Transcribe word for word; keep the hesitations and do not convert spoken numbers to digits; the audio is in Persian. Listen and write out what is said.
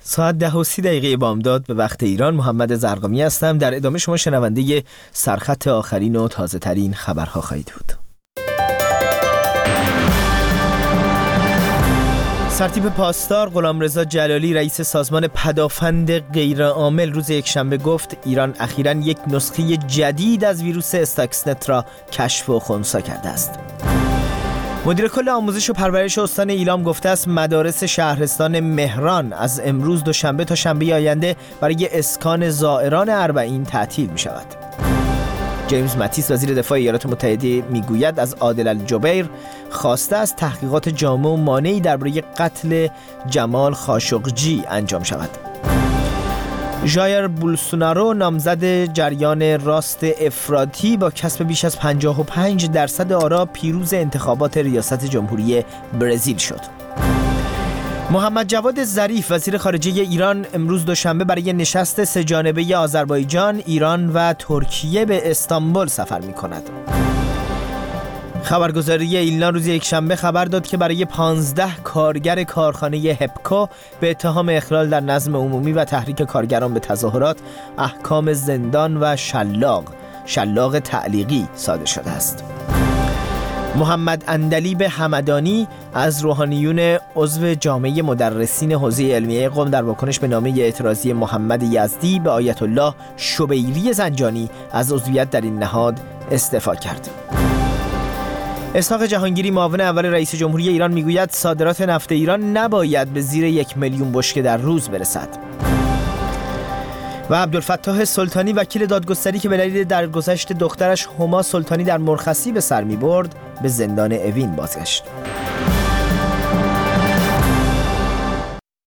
ساعت ده و سی دقیقه بامداد به وقت ایران. محمد زرقامی هستم. در ادامه شما شنونده سرخط آخرین و تازه ترین خبرها خواهید بود. سرتیپ پاسدار غلامرضا جلالی رئیس سازمان پدافند غیرعامل روز یکشنبه گفت ایران اخیراً یک نسخه جدید از ویروس استاکسنت را کشف و خنثی کرده است. مدیر کل آموزش و پرورش استان ایلام گفته است مدارس شهرستان مهران از امروز دوشنبه تا شنبه آینده برای اسکان زائران اربعین تعطیل می شود. جیمز ماتیس وزیر دفاع ایالات متحده میگوید از عادل الجبیر خواسته از تحقیقات جامع و مانعی درباره قتل جمال خاشقجی انجام شود. ژایر بولسونارو نامزد جریان راست افراطی با کسب بیش از پنجاه و پنج درصد آرا پیروز انتخابات ریاست جمهوری برزیل شد. محمد جواد ظریف وزیر خارجه ایران امروز دوشنبه برای نشست سه جانبه آذربایجان، ایران و ترکیه به استانبول سفر می‌کند. خبرگزاری ایلنا روز یکشنبه خبر داد که برای پانزده کارگر کارخانه هپکو به اتهام اخلال در نظم عمومی و تحریک کارگران به تظاهرات احکام زندان و شلاق شلاق تعلیقی صادر شده است. محمد اندلیب حمدانی از روحانیون عضو جامعه مدرسین حوزه علمیه قم در واکنش به نامه اعتراضی محمد یزدی به آیت الله شبیری زنجانی از عضویت در این نهاد استعفا کرد. اسحاق جهانگیری معاون اول رئیس جمهوری ایران میگوید صادرات نفت ایران نباید به زیر یک میلیون بشکه در روز برسد. و عبدالفتاح سلطانی وکیل دادگستری که به دلیل درگذشت دخترش هما سلطانی در مرخصی به سر می‌برد به زندان اوین بازگشت.